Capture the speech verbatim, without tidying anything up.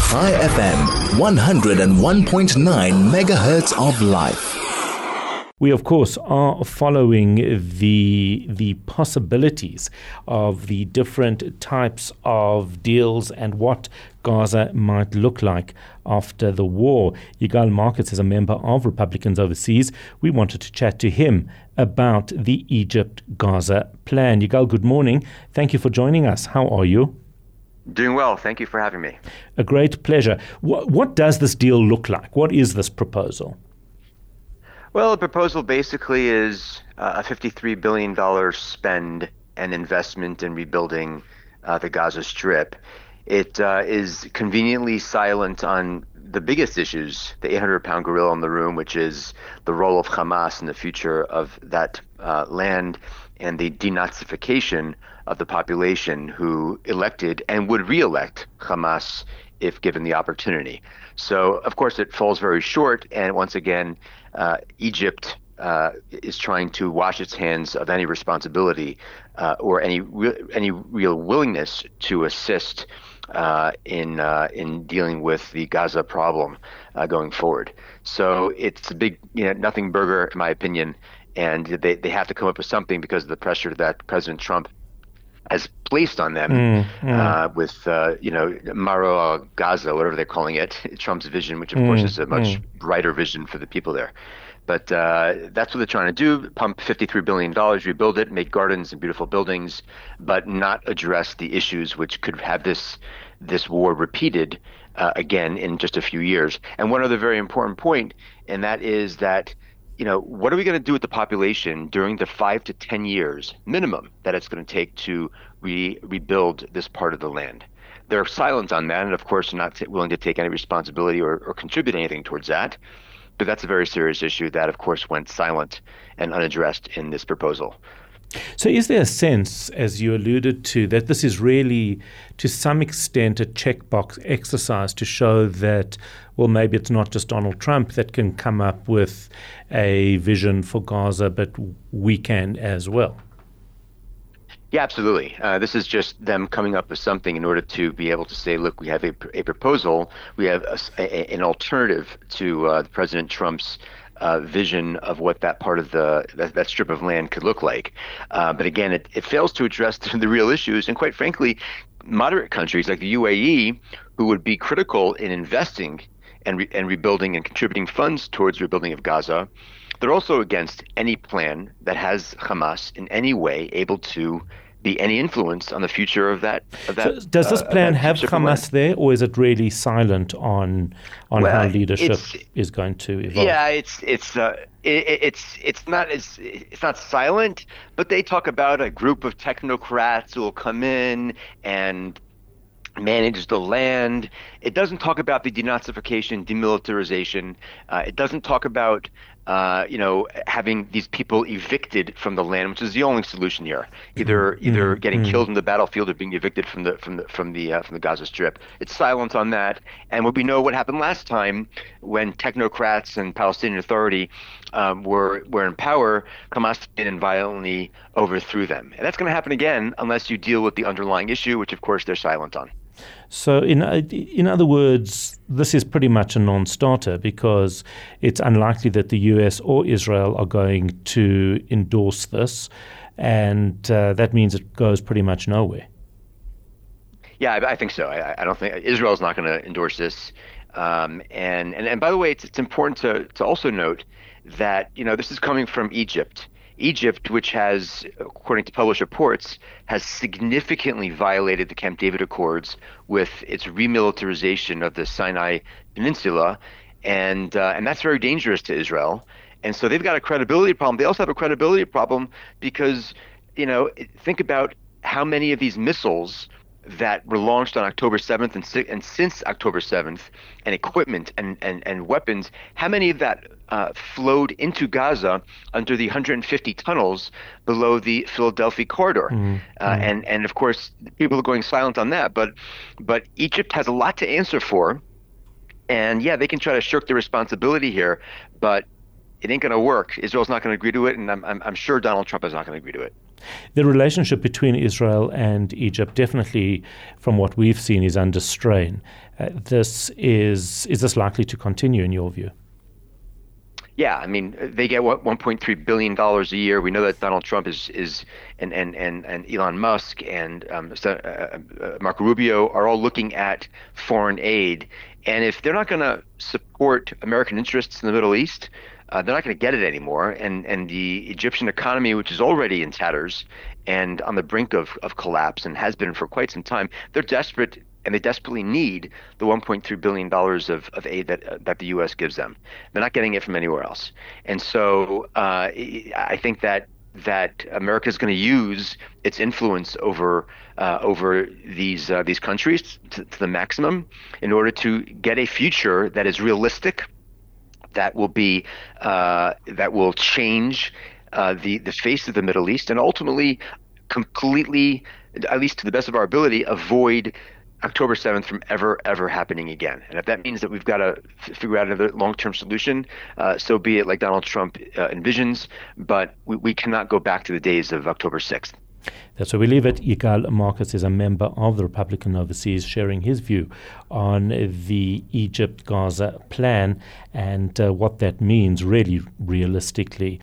Chai F M, one oh one point nine megahertz of life. We, of course, are following the the possibilities of the different types of deals and what Gaza might look like after the war. Yigal Markets is a member of Republicans Overseas. We wanted to chat to him about the Egypt-Gaza plan. Yigal, good morning. Thank you for joining us. How are you? Doing well. Thank you for having me. A great pleasure. What, what does this deal look like? What is this proposal? Well, the proposal basically is uh, a fifty-three billion dollars spend and investment in rebuilding uh, the Gaza Strip. It uh, is conveniently silent on the biggest issues, the eight hundred pound gorilla in the room, which is the role of Hamas in the future of that uh, land and the denazification of the population who elected and would re-elect Hamas if given the opportunity. So, of course, it falls very short. And once again, uh, Egypt uh, is trying to wash its hands of any responsibility uh, or any re- any real willingness to assist uh, in uh, in dealing with the Gaza problem uh, going forward. So it's a big, you know, nothing burger, in my opinion. And they, they have to come up with something because of the pressure that President Trump has placed on them mm, mm. Uh, with, uh, you know, Maro Gaza, whatever they're calling it, Trump's vision, which of mm, course is a much mm. brighter vision for the people there. But uh, that's what they're trying to do, pump fifty-three billion dollars, rebuild it, make gardens and beautiful buildings, but not address the issues which could have this this war repeated uh, again in just a few years. And one other very important point, and that is that you know, what are we going to do with the population during the five to ten years minimum that it's going to take to re- rebuild this part of the land? They're silent on that, and of course, not t- willing to take any responsibility or, or contribute anything towards that. But that's a very serious issue that, of course, went silent and unaddressed in this proposal. So is there a sense, as you alluded to, that this is really, to some extent, a checkbox exercise to show that, well, maybe it's not just Donald Trump that can come up with a vision for Gaza, but we can as well? Yeah, absolutely. Uh, this is just them coming up with something in order to be able to say, look, we have a, a proposal, we have a, a, an alternative to uh, President Trump's Uh, vision of what that part of the that, that strip of land could look like. Uh, but again, it, it fails to address the, the real issues. And quite frankly, moderate countries like the U A E, who would be critical in investing and re- and rebuilding and contributing funds towards rebuilding of Gaza, they're also against any plan that has Hamas in any way able to be any influence on the future of that. Of that so does this plan uh, have Hamas there, or is it really silent on on well, how leadership is going to evolve? Yeah, it's it's uh, it, it's it's not as it's not silent, but they talk about a group of technocrats who will come in and manage the land. It doesn't talk about the denazification, demilitarization. Uh, it doesn't talk about uh, you know having these people evicted from the land, which is the only solution here. Either mm-hmm. either getting mm-hmm. killed in the battlefield or being evicted from the from the from the uh, from the Gaza Strip. It's silent on that. And what we know what happened last time when technocrats and Palestinian Authority um, were were in power, Hamas did and violently overthrew them. And that's going to happen again unless you deal with the underlying issue, which of course they're silent on. So in in other words, this is pretty much a non-starter because it's unlikely that the U S or Israel are going to endorse this, and uh, that means it goes pretty much nowhere. Yeah, I, I think so. I, I don't think Israel's not going to endorse this. Um, and, and and by the way, it's it's important to to also note that you know this is coming from Egypt. Egypt, which has, according to published reports, has significantly violated the Camp David Accords with its remilitarization of the Sinai Peninsula, and uh, and that's very dangerous to Israel. And so they've got a credibility problem. They also have a credibility problem because, you know, think about how many of these missiles that were launched on October seventh and, and since October seventh, and equipment and, and, and weapons, how many of that uh, flowed into Gaza under the one hundred fifty tunnels below the Philadelphia corridor? Mm-hmm. Uh, and, and of course, people are going silent on that. But but Egypt has a lot to answer for. And yeah, they can try to shirk their responsibility here, but it ain't going to work. Israel's not going to agree to it, and I'm, I'm, I'm sure Donald Trump is not going to agree to it. The relationship between Israel and Egypt, definitely from what we've seen, is under strain. Uh, this is is this likely to continue in your view? Yeah, I mean, they get what one point three billion dollars a year. We know that Donald Trump is is and and and, and Elon Musk and um, uh, uh, Marco Rubio are all looking at foreign aid, and if they're not going to support American interests in the Middle East, Uh, they're not going to get it anymore, and and the Egyptian economy, which is already in tatters and on the brink of, of collapse and has been for quite some time, they're desperate and they desperately need the one point three billion dollars of, of aid that uh, that the U S gives them. They're not getting it from anywhere else, and so uh, I think that that America is going to use its influence over uh, over these uh, these countries to, to the maximum in order to get a future that is realistic, that will be uh, that will change uh, the the face of the Middle East, and ultimately completely, at least to the best of our ability, avoid October seventh from ever ever happening again. And if that means that we've got to f- figure out another long-term solution, uh, so be it, like Donald Trump uh, envisions. But we, we cannot go back to the days of October sixth. That's where we leave it. Yigal Marcus is a member of the Republican Overseas, sharing his view on the Egypt-Gaza plan and uh, what that means really realistically